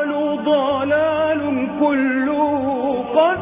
قالوا ضلال كله قد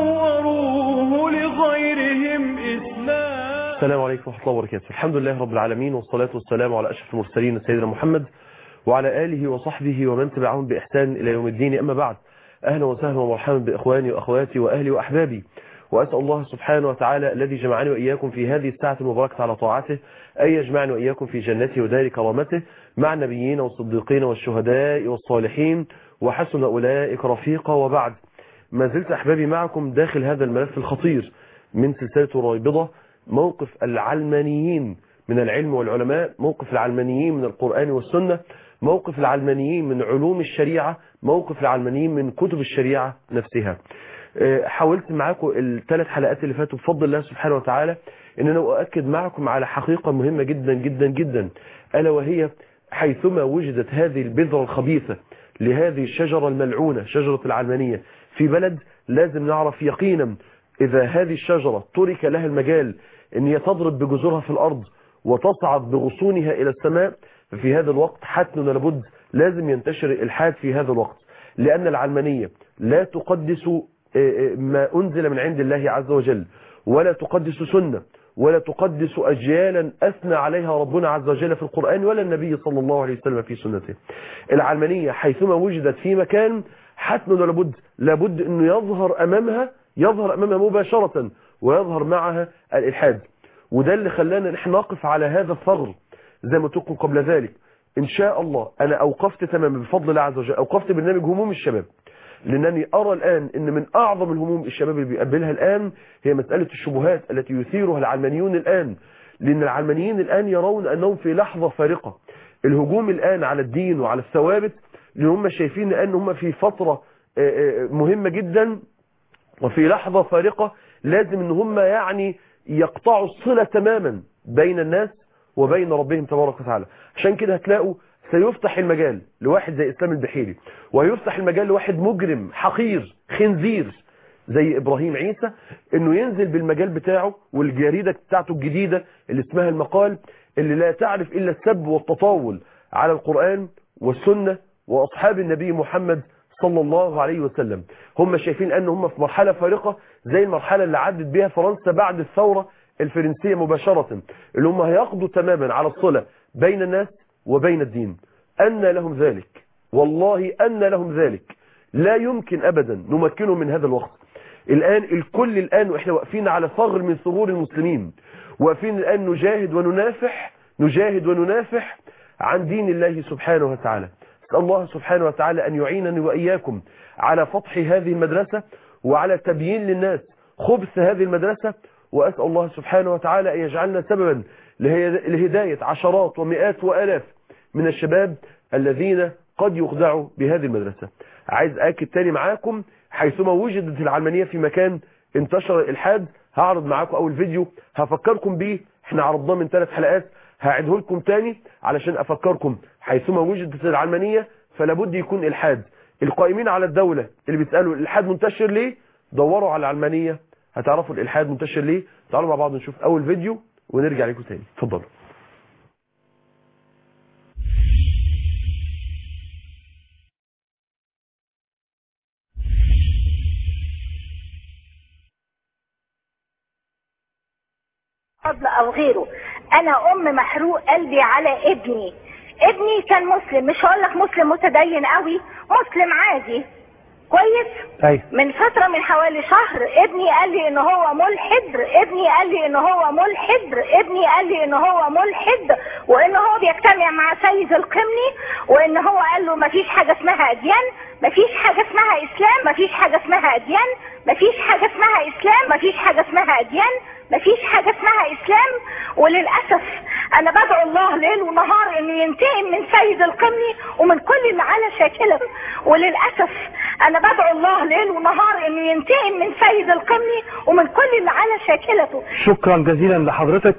صوروه لغيرهم إسلام. السلام عليكم ورحمة الله وبركاته. الحمد لله رب العالمين، والصلاة والسلام على أشرف المرسلين سيدنا محمد وعلى آله وصحبه ومن تبعهم بإحسان إلى يوم الدين. أما بعد، أهلا وسهلا ومرحبا بإخواني وأخواتي وأهلي وأحبابي، وأسأل الله سبحانه وتعالى الذي جمعني وإياكم في هذه الساعة المباركة على طاعته أن يجمعني وإياكم في جنته ودار كرامته مع النبيين والصديقين والشهداء والصالحين وحسن أولئك رفيقا. وبعد، ما زلت أحبابي معكم داخل هذا الملف الخطير من سلسلة رابضة، موقف العلمانيين من العلم والعلماء، موقف العلمانيين من القرآن والسنة، موقف العلمانيين من علوم الشريعة، موقف العلمانيين من كتب الشريعة نفسها. حاولت معاكم الثلاث حلقات اللي فاتوا بفضل الله سبحانه وتعالى ان انا اؤكد معكم على حقيقة مهمة جدا جدا جدا، ألا وهي حيثما وجدت هذه البذرة الخبيثة لهذه الشجرة الملعونة، شجرة العلمانية في بلد، لازم نعرف يقينا إذا هذه الشجرة ترك لها المجال ان هي تضرب بجذورها في الأرض وتصعد بغصونها إلى السماء، ففي هذا الوقت حتما لابد لازم ينتشر الإلحاد في هذا الوقت، لأن العلمانية لا تقدس ما أنزل من عند الله عز وجل، ولا تقدس سنة، ولا تقدس أجيالا أثنى عليها ربنا عز وجل في القرآن ولا النبي صلى الله عليه وسلم في سنته. العلمانية حيثما وجدت في مكان حتما لابد أنه يظهر أمامها مباشرة، ويظهر معها الإلحاد. وده اللي خلانا نحن نقف على هذا الثغر زي ما تقول قبل ذلك. إن شاء الله أنا أوقفت تماما بفضل الله عز وجل، أوقفت برنامج هموم الشباب، لأنني أرى الآن أن من أعظم الهموم الشباب اللي بيقابلها الآن هي مسألة الشبهات التي يثيرها العلمانيون الآن، لأن العلمانيين الآن يرون أنهم في لحظة فارقة. الهجوم الآن على الدين وعلى الثوابت، لأن هم شايفين أن هم في فترة مهمة جدا وفي لحظة فارقة لازم أن هم يعني يقطعوا الصلة تماما بين الناس وبين ربهم تبارك وتعالى. عشان كده هتلاقوا سيفتح المجال لواحد زي إسلام البحيري، ويفتح المجال لواحد مجرم حقير خنزير زي إبراهيم عيسى انه ينزل بالمجال بتاعه والجريدة بتاعته الجديدة اللي اسمها المقال، اللي لا تعرف إلا السب والتطاول على القرآن والسنة وأصحاب النبي محمد صلى الله عليه وسلم. هم شايفين أن هم في مرحلة فارقة زي المرحلة اللي عدت بها فرنسا بعد الثورة الفرنسية مباشرة، اللي هم هيقضوا تماما على الصلة بين الناس وبين الدين. أن لهم ذلك، والله أن لهم ذلك، لا يمكن أبدا نمكنهم من هذا الوقت. الآن الكل الآن وإحنا واقفين على ثغر من ثغور المسلمين، واقفين الآن نجاهد وننافح عن دين الله سبحانه وتعالى. أسأل الله سبحانه وتعالى أن يعينني وإياكم على فتح هذه المدرسة وعلى تبيين للناس خبث هذه المدرسة، وأسأل الله سبحانه وتعالى أن يجعلنا سببا لهداية عشرات ومئات وآلاف من الشباب الذين قد يخدعوا بهذه المدرسة. عايز أكد تاني معاكم، حيثما وجدت العلمانية في مكان انتشر الإلحاد، هعرض معاكم أول فيديو هفكركم بيه، احنا عرضناه من 3 حلقات، هعيده لكم تاني علشان أفكركم. حيثما وجدت العلمانية فلابد يكون إلحاد. القائمين على الدولة اللي بيسألوا الإلحاد منتشر ليه، دوروا على العلمانية هتعرفوا الإلحاد منتشر ليه. تعالوا مع بعض نشوف أول فيديو ونرجع لكم تاني. اتفضلوا. فضل او غيره. انا ام محروق قلبي على ابني كان مسلم، مش هقول لك مسلم متدين قوي، مسلم عادي كويس. أي. من فترة من حوالي شهر ابني قال لي ان هو ملحد، وان هو بيجتمع مع سيد القمني، وان هو قال له مفيش حاجة اسمها اديان، مفيش حاجة اسمها اسلام، مفيش حاجة اسمها اديان، مفيش حاجة اسمها اسلام، مفيش حاجة اسمها اديان، مفيش حاجة اسمها اسلام. وللأسف انا بدعو الله ليل ونهار انه ينتقم من سيد القمني ومن كل اللي على شاكلته، وللأسف انا بدعو الله ليل ونهار انه ينتقم من سيد القمني ومن كل اللي على شاكلته. شكرا جزيلا لحضرتك.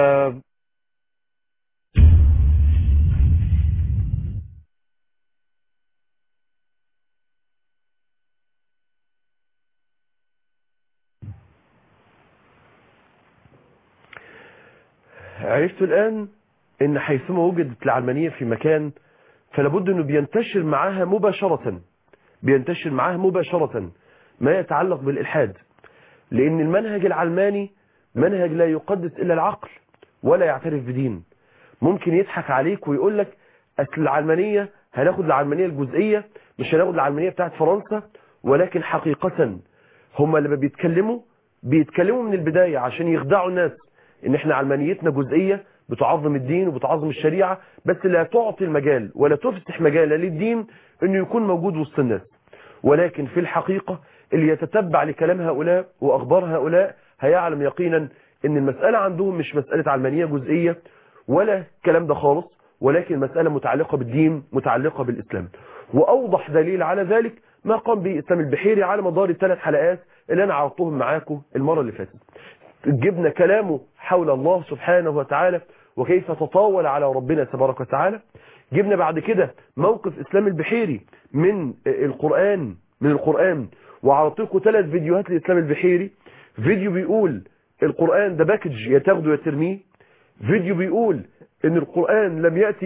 عرفت الآن ان حيثما وجدت العلمانية في مكان فلابد انه بينتشر معاها مباشرة بينتشر معاه مباشرة ما يتعلق بالإلحاد، لأن المنهج العلماني منهج لا يقدس إلا العقل ولا يعترف بدين. ممكن يضحك عليك ويقول لك أصل العلمانية هناخد العلمانية الجزئية، مش هناخد العلمانية بتاعت فرنسا، ولكن حقيقة هم لما بيتكلموا من البداية عشان يخدعوا الناس ان احنا علمانيتنا جزئية بتعظم الدين وبتعظم الشريعة، بس لا تعطي المجال ولا تفتح مجال للدين انه يكون موجود وسط الناس. ولكن في الحقيقة اللي يتتبع لكلام هؤلاء واخبار هؤلاء هيعلم يقينا ان المسألة عندهم مش مسألة علمانية جزئية ولا الكلام ده خالص، ولكن مسألة متعلقة بالدين، متعلقة بالإسلام. وأوضح دليل على ذلك ما قام به إسلام البحيري على مدار ال3 حلقات اللي أنا عرضتهم معاكم المرة اللي فاتت. جبنا كلامه حول الله سبحانه وتعالى وكيف تطاول على ربنا تبارك وتعالى. جبنا بعد كده موقف إسلام البحيري من القرآن وعرضت لكم 3 فيديوهات لإسلام البحيري. فيديو بيقول القرآن ده باكج يا تاخده يا ترميه. فيديو بيقول ان القرآن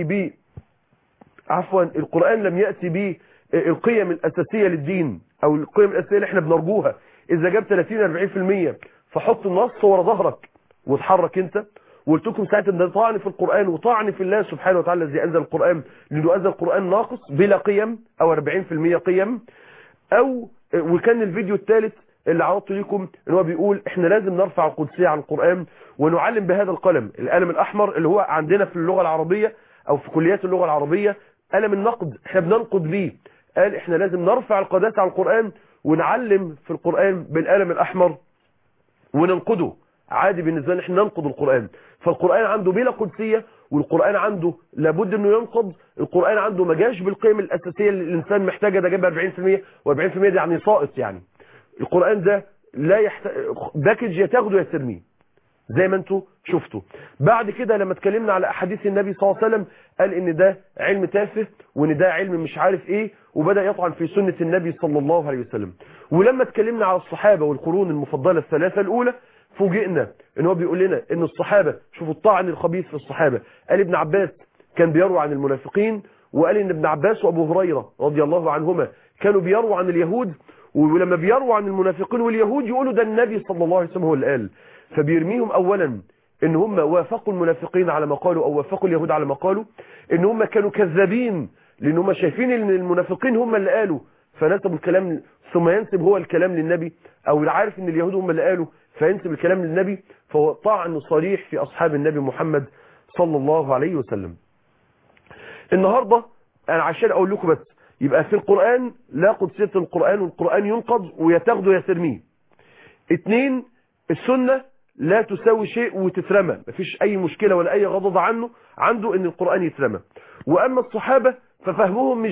لم يأتي به القيم الأساسية للدين او القيم الأساسية اللي احنا بنرجوها. اذا جاب 30-40% فحط النص ورا ظهرك وتحرك انت. وقلت لكم ساعتها ده طعن في القرآن وطعن في الله سبحانه وتعالى الذي انزل القرآن، لانه انزل القرآن ناقص بلا قيم او 40% قيم. وكان الفيديو الثالث اللي عرضته لكم ان هو بيقول احنا لازم نرفع القدسية عن القرآن ونعلم بهذا القلم الأحمر اللي هو عندنا في اللغة العربية او في كليات اللغة العربية قلم النقد، احنا بننقد بيه. قال احنا لازم نرفع القداسة عن القرآن ونعلم في القرآن بالقلم الأحمر وننقده. عادي بالنسبة لنا احنا ننقد القرآن. فالقرآن عنده بلا قدسية، والقرآن عنده لابد انه ينقض. القرآن عنده ما جاش بالقيم الأساسية اللي الإنسان محتاجها، ده جاب 40% و40% دي يعني ساقط. يعني القرآن ده لا باكج يا تاخده يا ترميه زي ما انتوا شفتوا. بعد كده لما اتكلمنا على احاديث النبي صلى الله عليه وسلم قال ان ده علم تافه وان ده علم مش عارف ايه، وبدأ يطعن في سنة النبي صلى الله عليه وسلم. ولما اتكلمنا على الصحابة والقرون المفضلة ال3 الأولى فوجئنا ان هو بيقول لنا ان الصحابة، شوفوا الطعن الخبيث في الصحابة. قال ابن عباس كان بيروي عن المنافقين، وقال ان ابن عباس وابو هريرة رضي الله عنهما كانوا بيرووا عن اليهود، ولما بيرووا عن المنافقين واليهود يقولوا ده النبي صلى الله عليه وسلم هو اللي قال. فبيرميهم اولا ان هم وافقوا المنافقين على ما قالوا او وافقوا اليهود على ما قالوا، ان هم كانوا كذابين لان هم شايفين ان المنافقين هم اللي قالوا فنسبوا الكلام، ثم ينسب هو الكلام للنبي، او عارف ان اليهود هم اللي قالوا فينسب الكلام للنبي. فهو طعن صريح في اصحاب النبي محمد صلى الله عليه وسلم. النهارده انا عشان اقول لكم بس يبقى في القرآن لا قدسية القرآن، والقرآن ينقض ويتاخده يا ترميه. 2 السنة لا تساوي شيء وتترمى، مفيش اي مشكلة ولا اي غضض عنده ان القرآن يترمى. واما الصحابة ففهمهم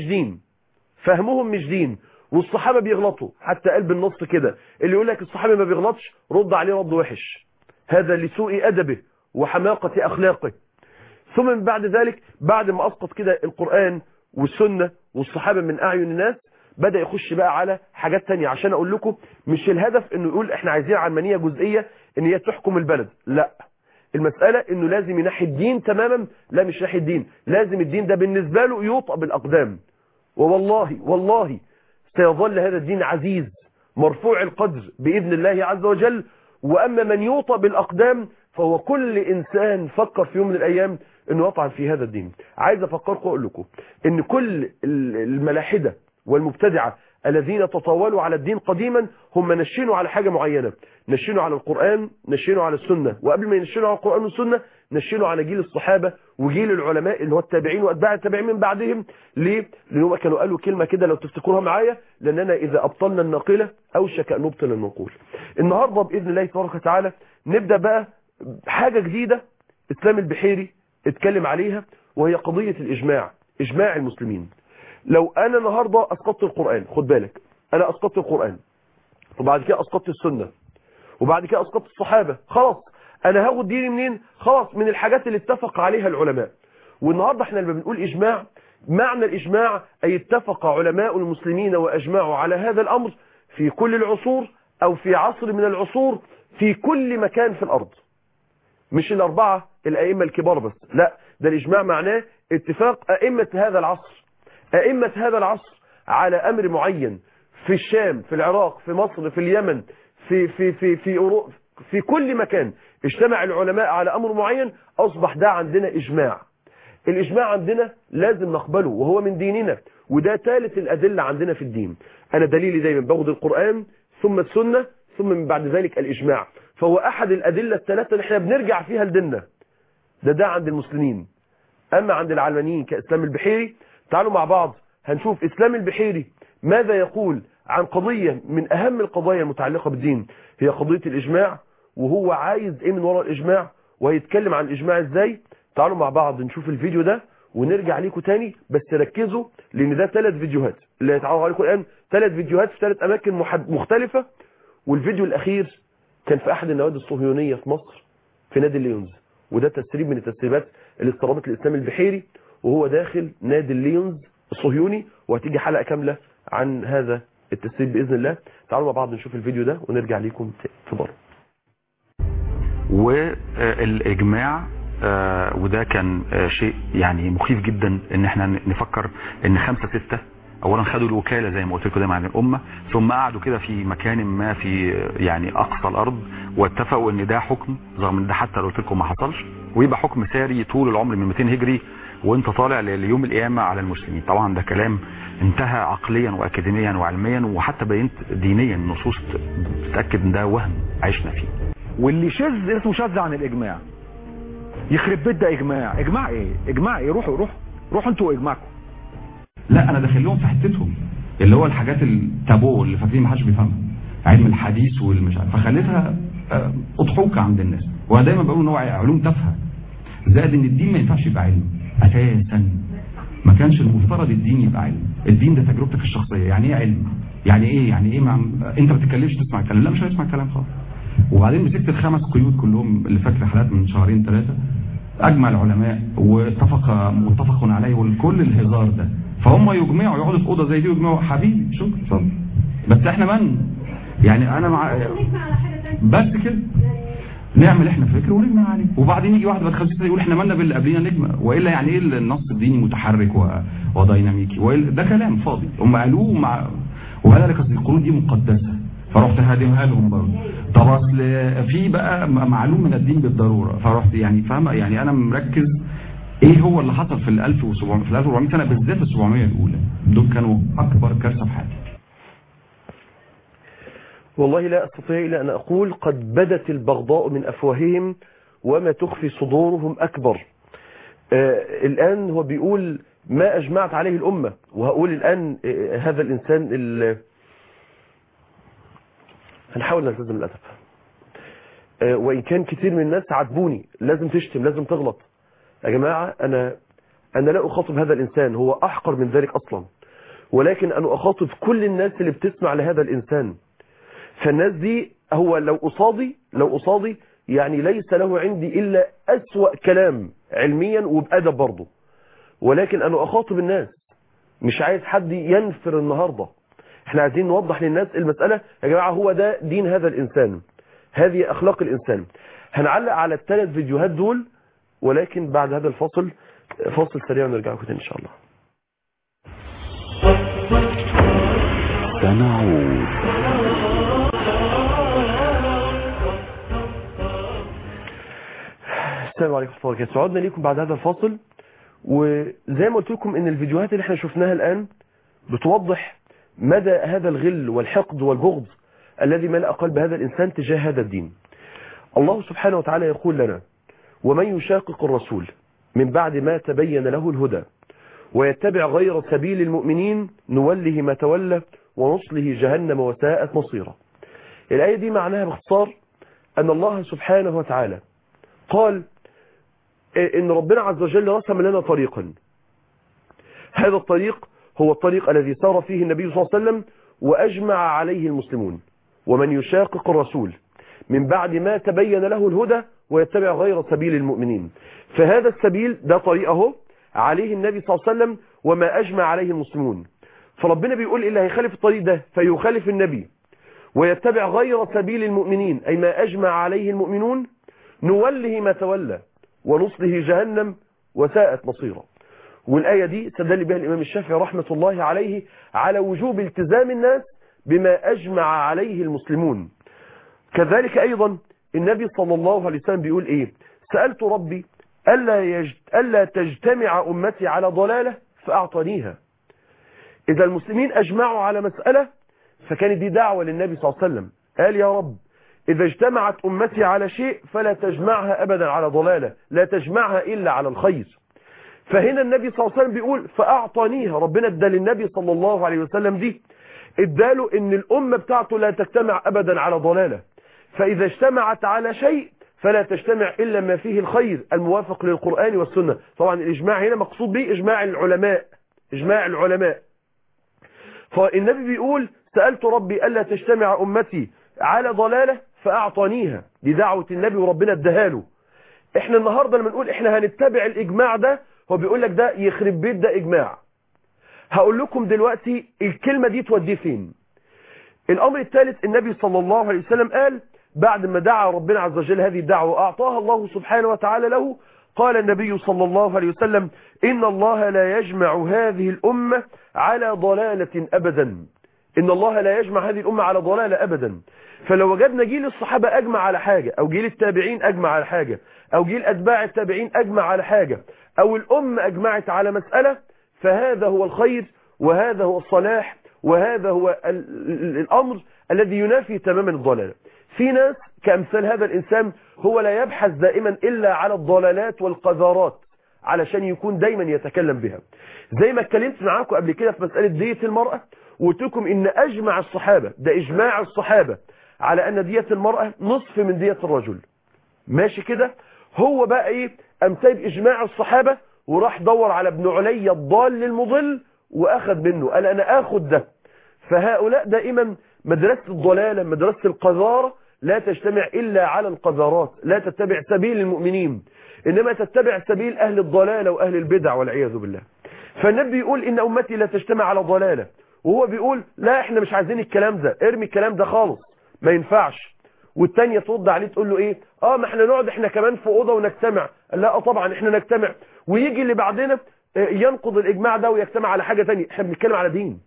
مش دين، والصحابة بيغلطوا. حتى قلب النص كده اللي يقول لك الصحابي ما بيغلطش رد عليه رد وحش، هذا لسوء ادبه وحماقة اخلاقه. ثم من بعد ذلك بعد ما اسقط كده القرآن والسنة والصحابة من اعين الناس بدأ يخش بقى على حاجات تانية. عشان اقول لكم مش الهدف انه يقول احنا عايزين علمانية جزئية ان هي تحكم البلد، لا. المسألة انه لازم ينحي الدين تماما، لا مش ناحية الدين، لازم الدين ده بالنسبة له يوطأ بالاقدام. والله سيظل هذا الدين عزيز مرفوع القدر بإذن الله عز وجل. واما من يوطأ بالاقدام فهو كل انسان فكر في يوم من الايام انه يطعن في هذا الدين. عايز افكركم واقول لكم ان كل الملاحدة والمبتدعة الذين تطاولوا على الدين قديما هم نشنوا على حاجة معينة، نشنوا على القرآن، نشنوا على السنة، وقبل ما ينشنوا على القرآن والسنة نشنوا على جيل الصحابة وجيل العلماء اللي هو التابعين واتباع التابعين من بعدهم. ليه؟ لأنهم كانوا قالوا كلمة كده لو تفتكروها معايا، لأننا إذا أبطلنا الناقلة أوشك أن نبطل المنقول. النهاردة بإذن الله تبارك وتعالى نبدأ بقى حاجة جديدة إسلام البحيري اتكلم عليها، وهي قضية الإجماع، إجماع المسلمين. لو انا النهاردة اسقطت القرآن، خد بالك انا اسقطت القرآن وبعد كده اسقطت السنة وبعد كده اسقطت الصحابة، خلاص انا هاخد ديني منين؟ خلاص من الحاجات اللي اتفق عليها العلماء. والنهاردة احنا لما بنقول اجماع، معنى الاجماع اي اتفق علماء المسلمين واجمعوا على هذا الامر في كل العصور او في عصر من العصور في كل مكان في الارض. مش الاربعة الائمة الكبار بس، لا، ده الاجماع معناه اتفاق ائمة هذا العصر. أئمة هذا العصر على أمر معين في الشام، في العراق، في مصر، في اليمن، في كل مكان اجتمع العلماء على أمر معين، أصبح ده عندنا إجماع. الإجماع عندنا لازم نقبله وهو من ديننا، وده ثالث الأدلة عندنا في الدين. أنا دليلي دايما باخد القرآن ثم السنة ثم من بعد ذلك الإجماع، فهو أحد الأدلة الثلاثة اللي احنا بنرجع فيها لديننا. ده عند المسلمين. أما عند العلمانيين كإسلام البحيري، تعالوا مع بعض هنشوف إسلام البحيري ماذا يقول عن قضية من أهم القضايا المتعلقة بالدين، هي قضية الإجماع، وهو عايز إيه من وراء الإجماع، وهيتكلم عن الإجماع إزاي. تعالوا مع بعض نشوف الفيديو ده ونرجع ليكم تاني، بس ركزوا لأن ده 3 فيديوهات اللي هيتعرض عليكم الآن، 3 فيديوهات في 3 أماكن مختلفة. والفيديو الأخير كان في أحد النوادي الصهيونية في مصر في نادي الليونز، وده تسريب من التسريبات اللي استرابت الإسلام البحيري وهو داخل نادي الليونز الصهيوني، وهتيجي حلقة كاملة عن هذا التسريب بإذن الله. تعالوا مع بعض نشوف الفيديو ده ونرجع ليكم في بره. والإجماع وده كان شيء يعني مخيف جدا ان احنا نفكر ان 5-6 اولا خدوا الوكالة زي ما قلت لكم دايما عن الامة، ثم قعدوا كده في مكان ما في يعني اقصى الارض واتفقوا ان ده حكم، رغم ان ده حتى لو قلت لكم ما حصلش، ويبقى حكم ساري طول العمر من 200 هجري وانت طالع ليوم القيامة على المسلمين. طبعا ده كلام انتهى عقليا واكاديميا وعلميا، وحتى بينت دينيا النصوص بتأكد ان ده وهم عشنا فيه. واللي شذ اسمه شذ عن الاجماع، يخرب بيت ده اجماع. اجماع ايه؟ اجماع ايه؟ روحوا انتوا واجماعكم. لا انا داخل لهم في حتتهم اللي هو الحاجات التابو اللي فاكرين ما حدش بيفهمها، علم الحديث والمش عارف، فخليتها اضحوكه عند الناس. وانا دايما بقول ان هو علوم تافهه، زائد ان الدين ما ينفعش يبقى علم اساسا. ما كانش المفترض الدين يبقى علم. الدين ده تجربتك الشخصيه. يعني ايه علم؟ يعني ايه انت ما بتتكلمش تسمع الكلام؟ لا مش هتسمع الكلام خالص. وبعدين مسكت ال5 قيود كلهم اللي فاكر حالات من 2-3 اجمع العلماء واتفقوا عليه والكل الهزار ده، فهم يجمعوا يقعدوا في اوضه زي دي ويجمعوا. حبيبي شكرا، بس احنا من يعني انا مع بس كده نعمل احنا فكر ونجمع عليه، وبعدين يجي واحد بعد 5 سنين يقول احنا مالنا باللي قبلنا نجمع. والا يعني ايه النص الديني متحرك وديناميكي؟ والا ده كلام فاضي هم قالوه وقال لك اصل القرون دي مقدسه فرحت هادمها لهم برضه. طب اصل في بقى معلوم من الدين بالضروره فرحت يعني فاهمه. يعني انا مركز ايه هو اللي حصل في ال 1400 سنه بالذات ال 700 الاولى، دول كانوا اكبر كارثه في حياتي. والله لا استطيع الا ان اقول قد بدت البغضاء من افواههم وما تخفي صدورهم اكبر. الان هو بيقول ما اجمعت عليه الامه، وهقول الان هذا الانسان هنحاول نلتزم الادب. وان كان كتير من الناس عاتبوني لازم تشتم لازم تغلط. يا جماعه انا لا اخاطب هذا الانسان، هو احقر من ذلك اصلا، ولكن انا اخاطب كل الناس اللي بتسمع لهذا الانسان. فالناس دي هو لو قصادي يعني ليس له عندي الا اسوأ كلام علميا وبادب برضه، ولكن انا اخاطب الناس، مش عايز حد ينفر النهارده. احنا عايزين نوضح للناس المسألة. يا جماعة هو ده دين هذا الإنسان، هذه أخلاق الإنسان. هنعلق على ال3 فيديوهات دول، ولكن بعد هذا الفاصل فاصل سريع ونرجع لكم إن شاء الله. سنعود. السلام عليكم ورحمة الله وبركاته. عدنا لكم بعد هذا الفاصل، وزي ما قلت لكم ان الفيديوهات اللي احنا شفناها الآن بتوضح مدى هذا الغل والحقد والبغض الذي ملأ قلب هذا الإنسان تجاه هذا الدين. الله سبحانه وتعالى يقول لنا: ومن يشاقق الرسول من بعد ما تبين له الهدى ويتبع غير سبيل المؤمنين نوله ما تولى ونصله جهنم وساءت مصيرا. الآية دي معناها باختصار أن الله سبحانه وتعالى قال إن ربنا عز وجل رسم لنا طريقا، هذا الطريق هو الطريق الذي سار فيه النبي صلى الله عليه وسلم وأجمع عليه المسلمون. ومن يشاقق الرسول من بعد ما تبين له الهدى ويتبع غير سبيل المؤمنين، فهذا السبيل ده طريقه عليه النبي صلى الله عليه وسلم وما أجمع عليه المسلمون. فربنا بيقول اللي هيخالف الطريق ده فيخالف النبي ويتبع غير سبيل المؤمنين أي ما أجمع عليه المؤمنون نوله ما تولى ونصله جهنم وساءت مصيرا. والآية دي استدل بها الإمام الشافعي رحمة الله عليه على وجوب التزام الناس بما أجمع عليه المسلمون. كذلك أيضا النبي صلى الله عليه وسلم بيقول إيه؟ سألت ربي ألا تجتمع أمتي على ضلالة فأعطانيها. إذا المسلمين أجمعوا على مسألة فكانت دي دعوة للنبي صلى الله عليه وسلم، قال يا رب إذا اجتمعت أمتي على شيء فلا تجمعها أبدا على ضلالة، لا تجمعها إلا على الخير. فهنا النبي صلى الله عليه وسلم بيقول فأعطانيها، ربنا ادى للنبي صلى الله عليه وسلم دي، اداله ان الأمة بتاعته لا تجتمع أبدا على ضلالة، فإذا اجتمعت على شيء فلا تجتمع إلا ما فيه الخير الموافق للقرآن والسنة. طبعا الإجماع هنا مقصود به إجماع العلماء، إجماع العلماء. فالنبي بيقول سألت ربي ألا تجتمع أمتي على ضلالة فأعطانيها، دي دعوة النبي وربنا اداها له. احنا النهاردة لما نقول احنا هنتبع الإجماع ده، هو بيقول لك ده يخرب بيت ده إجماع. هقول لكم دلوقتي الكلمة دي توديه فين. الأمر الثالث النبي صلى الله عليه وسلم قال بعد ما دعا ربنا عز وجل هذه الدعوة أعطاها الله سبحانه وتعالى له، قال النبي صلى الله عليه وسلم إن الله لا يجمع هذه الأمة على ضلالة أبدا. إن الله لا يجمع هذه الأمة على ضلالة أبدا. فلو وجدنا جيل الصحابة أجمع على حاجة، أو جيل التابعين أجمع على حاجة، أو جيل أتباع التابعين أجمع على حاجة، أو الأمة أجمعت على مسألة، فهذا هو الخير وهذا هو الصلاح وهذا هو الأمر الذي ينافي تماما الضلالة. في ناس كأمثال هذا الإنسان هو لا يبحث دائما إلا على الضلالات والقذارات علشان يكون دايما يتكلم بها. زي ما اتكلمت معاكم قبل كده في مسألة دية المرأة، وقلت لكم إن أجمع الصحابة، ده إجماع الصحابة على أن دية المرأة نصف من دية الرجل. ماشي كده؟ هو بقى إيه؟ أمثال إجماع الصحابة وراح دور على ابن علي الضال المضل وأخذ منه، قال أنا أخذ ده. فهؤلاء دائما مدرسة الضلالة، مدرسة القذارة لا تجتمع إلا على القذارات، لا تتبع سبيل المؤمنين، إنما تتبع سبيل أهل الضلالة وأهل البدع والعياذ بالله. فالنبي يقول إن أمتي لا تجتمع على ضلالة، وهو بيقول لا إحنا مش عايزين الكلام ده، ارمي الكلام ده خالص ما ينفعش. والتانية ترد عليه تقول له إيه؟ ما إحنا نقعد إحنا كمان في أوضة ونجتمع. لا طبعا إحنا نجتمع، ويجي اللي بعدنا ينقض الإجماع ده ويجتمع على حاجة تانية. إحنا بنتكلم على دين،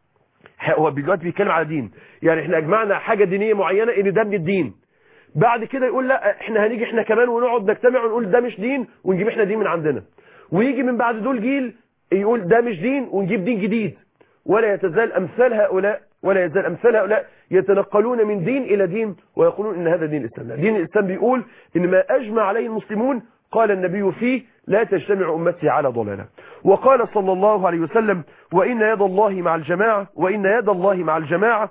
هو دلوقتي بيتكلم على دين، يعني إحنا أجمعنا حاجة دينية معينة إن ده من الدين. بعد كده يقول لا إحنا هنيجي إحنا كمان ونقعد نجتمع ونقول ده مش دين ونجيب إحنا دين من عندنا. ويجي من بعد دول جيل يقول ده مش دين ونجيب دين جديد. ولا يزال أمثال هؤلاء يتنقلون من دين إلى دين ويقولون إن هذا دين الإسلام. دين الإسلام بيقول إن ما أجمع عليه المسلمون قال النبي فيه لا تجتمع أمتي على ضلالة. وقال صلى الله عليه وسلم وإن يد الله مع الجماعة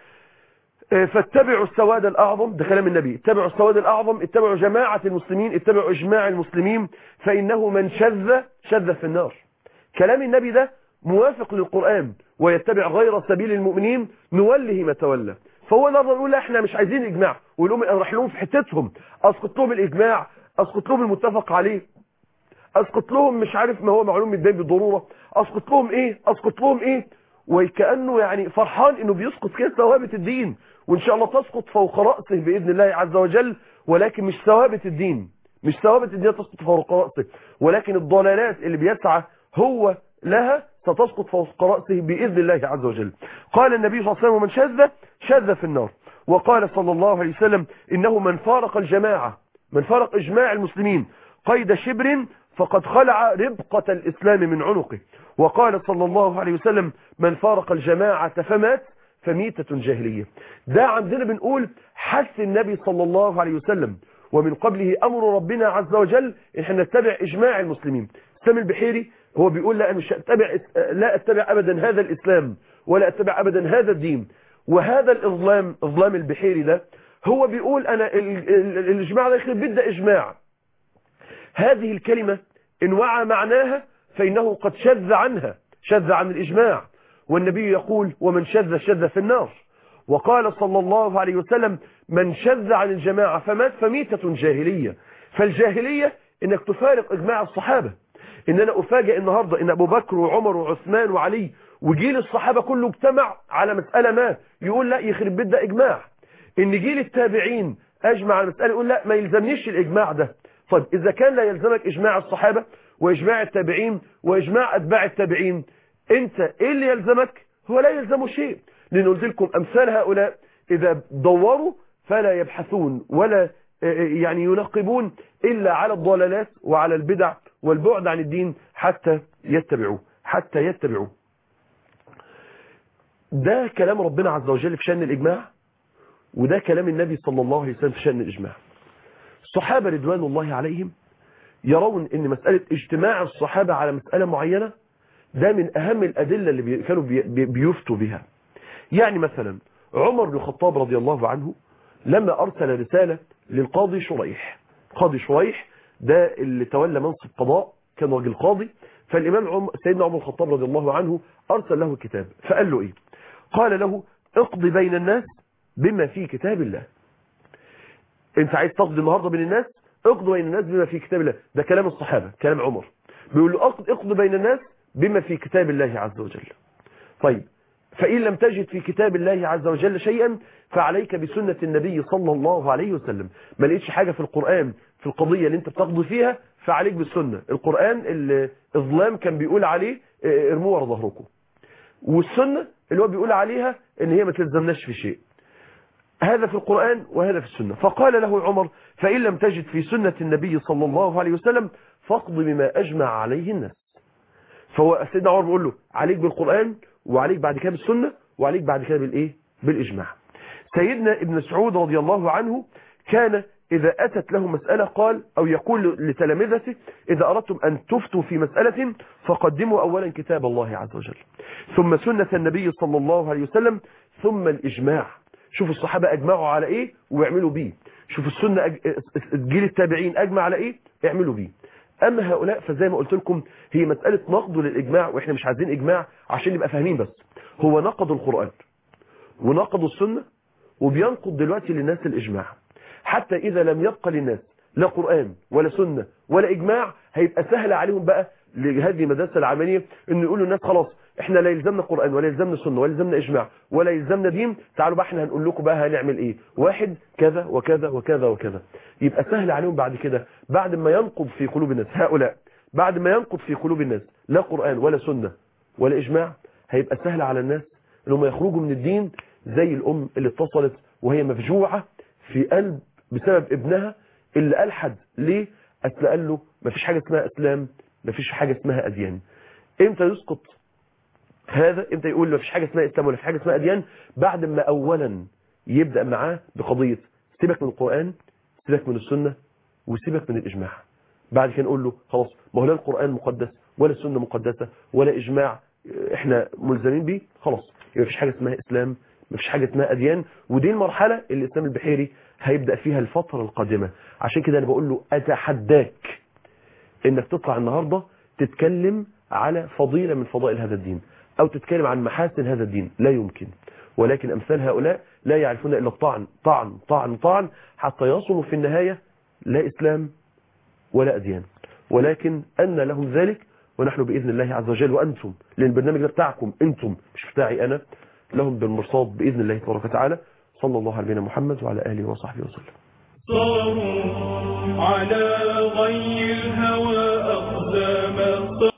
فاتبعوا السواد الأعظم. ده كلام النبي، اتبعوا السواد الأعظم، اتبعوا جماعة المسلمين، اتبعوا إجماع المسلمين، فإنه من شذ في النار. كلام النبي ده موافق للقرآن، ويتبع غير سبيل المؤمنين نوله ما تولى. فهو نقدر نقول لا احنا مش عايزين إجماع، ولهم راح لهم في حتتهم، أسقط لهم الإجماع، أسقط لهم المتفق عليه، أسقط لهم مش عارف ما هو معلوم من بين بالضرورة، أسقط لهم إيه، وكأنه يعني فرحان إنه بيسقط كده ثوابت الدين، وإن شاء الله تسقط فوق رأسه بإذن الله عز وجل. ولكن مش ثوابت الدين تسقط فوق رأسه، ولكن الضلالات اللي بيسعى هو لها ستسقط فوق رأسه بإذن الله عز وجل. قال النبي صلى الله عليه وسلم من شذ في النار. وقال صلى الله عليه وسلم إنه من فارق الجماعة، من فارق إجماع المسلمين قيد شبر فقد خلع ربقة الإسلام من عنقه. وقال صلى الله عليه وسلم من فارق الجماعة فمات فميتة جاهلية. ده عندنا بنقول حث النبي صلى الله عليه وسلم، ومن قبله أمر ربنا عز وجل إن احنا نتبع إجماع المسلمين. سامي البحيري هو بيقول لا مش لا أتبع أبدا هذا الإسلام، ولا أتبع أبدا هذا الدين. وهذا إظلام البحيري ده هو بيقول أنا الإجماع ده يخرب بيت إجماع. هذه الكلمة إن وعى معناها فإنه قد شذ عن الإجماع. والنبي يقول ومن شذ في النار. وقال صلى الله عليه وسلم من شذ عن الجماعة فمات فميتة جاهلية. فالجاهلية إنك تفارق إجماع الصحابة. إن أنا أفاجئ النهاردة إن أبو بكر وعمر وعثمان وعلي وجيل الصحابة كله اجتمع على مسألة ما، يقول لا يخرب بيت ده إجماع. إن جيل التابعين أجمع على مسألة يقول لا ما يلزمنيش الإجماع ده. طيب إذا كان لا يلزمك إجماع الصحابة وإجماع التابعين وإجماع أتباع التابعين، أنت إيه اللي يلزمك؟ هو لا يلزمه شيء، لأن قلت لكم أمثال هؤلاء إذا دوروا فلا يبحثون ولا يعني ينقبون إلا على الضلالات وعلى البدع والبعد عن الدين حتى يتبعوه. ده كلام ربنا عز وجل في شأن الإجماع، وده كلام النبي صلى الله عليه وسلم في شأن الإجماع. الصحابة رضوان الله عليهم يرون ان مسألة اجتماع الصحابة على مسألة معينة ده من أهم الأدلة اللي كانوا بيفتوا بها. يعني مثلا عمر بن الخطاب رضي الله عنه لما أرسل رسالة للقاضي شريح، قاضي شريح ده اللي تولى منصب قضاء، كان راجل قاضي، فالإمام سيدنا عمر بن الخطاب رضي الله عنه أرسل له كتاب، فقال له إيه؟ قال له اقضي بين الناس بما في كتاب الله. انت عايز تقضي النهارده بين الناس، اقضي بين الناس بما في كتاب الله. ده كلام الصحابة، كلام عمر، بيقول له اقضي بين الناس بما في كتاب الله عز وجل. طيب فإن لم تجد في كتاب الله عز وجل شيئا فعليك بسنة النبي صلى الله عليه وسلم. ما لقيتش حاجة في القرآن في القضية اللي انت بتقضي فيها فعليك بالسنة. القرآن الإظلام كان بيقول عليه ارموا ورا ظهركم، والسنة اللي هو بيقول عليها ان هي ما تلزمناش في شيء. هذا في القرآن وهذا في السنة. فقال له عمر فإن لم تجد في سنة النبي صلى الله عليه وسلم فاقض بما أجمع عليه الناس. فهو سيدنا عمر بيقول له عليك بالقرآن وعليك بعد كده بالسنة وعليك بعد كده بالإجماع. سيدنا ابن مسعود رضي الله عنه كان إذا أتت له مسألة قال أو يقول لتلامذته إذا أردتم أن تفتوا في مسألة فقدموا أولا كتاب الله عز وجل ثم سنة النبي صلى الله عليه وسلم ثم الإجماع. شوفوا الصحابة أجمعوا على إيه ويعملوا بيه، شوفوا السنة جيل التابعين أجمع على إيه اعملوا بيه. أما هؤلاء فزي ما قلت لكم هي مسألة نقض للإجماع، وإحنا مش عايزين إجماع عشان نبقى فاهمين بس. هو نقض القرآن ونقض السنة وبينقض دلوقتي للناس الإجماع، حتى إذا لم يبقى للناس لا قرآن ولا سنة ولا إجماع هيبقى سهل عليهم بقى لهذه المدرسة العملية إنه يقولوا الناس خلاص إحنا لا يلزمنا قرآن ولا يلزمنا سنة ولا يلزمنا إجماع ولا يلزمنا دين، تعالوا بقى إحنا هنقول لكم بقى هنعمل إيه، واحد كذا وكذا وكذا وكذا. يبقى سهل عليهم بعد كده بعد ما ينقض في قلوب الناس هؤلاء، بعد ما ينقض في قلوب الناس لا قرآن ولا سنة ولا إجماع، هيبقى سهل على الناس إنهم يخرجوا من الدين زي الأم اللي اتصلت وهي مفجوعة في قلب بسبب ابنها اللي ألحد ليه؟ أصل قال له مفيش حاجة اسمها إسلام، مفيش حاجة اسمها أديان. إمتى يسقط هذا؟ إمتى يقول له مفيش حاجة اسمها إسلام ولا مفيش حاجة اسمها أديان؟ بعد ما أولا يبدأ معاه بقضية سيبك من القرآن، سيبك من السنة، وسيبك من الإجماع. بعد كده نقول له خلاص ما هو لا القرآن مقدس ولا السنة مقدسة ولا إجماع إحنا ملزمين بيه، خلاص يبقى مفيش حاجة اسمها إسلام، مفيش حاجة اسمها أديان. ودي المرحلة اللي الإسلام البحيري هيبدأ فيها الفترة القادمة. عشان كده أنا بقول له أتحداك إنك تطلع النهاردة تتكلم على فضيلة من فضائل هذا الدين أو تتكلم عن محاسن هذا الدين، لا يمكن. ولكن أمثال هؤلاء لا يعرفون إلا الطعن طعن طعن طعن حتى يصلوا في النهاية لا إسلام ولا أديان. ولكن أن لهم ذلك ونحن بإذن الله عز وجل وأنتم، لأن البرنامج ده بتاعكم أنتم مش بتاعي أنا، لهم بالمرصاد بإذن الله تبارك وتعالى. صلى الله على نبينا محمد وعلى آله وصحبه وسلم. صاروا على غي الهوى أقدام